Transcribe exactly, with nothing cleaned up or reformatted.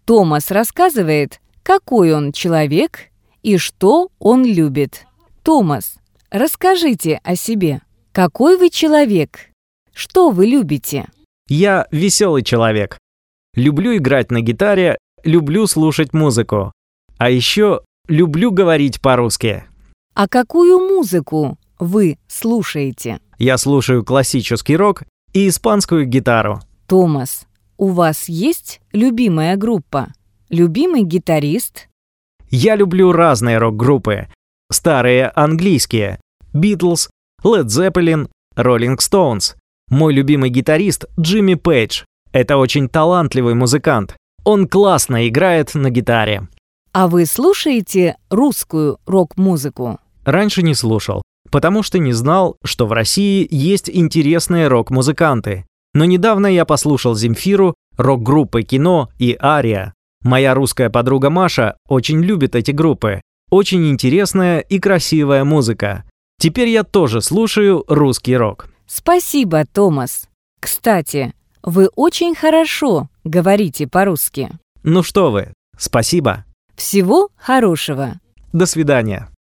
Томас рассказывает, какой он человек и что он любит. Томас, расскажите о себе. Какой вы человек? Что вы любите? Я веселый человек. Люблю играть на гитаре, люблю слушать музыку. А еще люблю говорить по-русски. А какую музыку вы слушаете? Я слушаю классический рок и испанскую гитару. Томас, у вас есть любимая группа? Любимый гитарист? Я люблю разные рок-группы. Старые английские. Beatles, Led Zeppelin, Rolling Stones. Мой любимый гитарист Джимми Пейдж. Это очень талантливый музыкант. Он классно играет на гитаре. А вы слушаете русскую рок-музыку? Раньше не слушал, потому что не знал, что в России есть интересные рок-музыканты. Но недавно я послушал Земфиру, рок-группы «Кино» и «Ария». Моя русская подруга Маша очень любит эти группы. Очень интересная и красивая музыка. Теперь я тоже слушаю русский рок. Спасибо, Томас. Кстати, вы очень хорошо говорите по-русски. Ну что вы, спасибо. Всего хорошего. До свидания.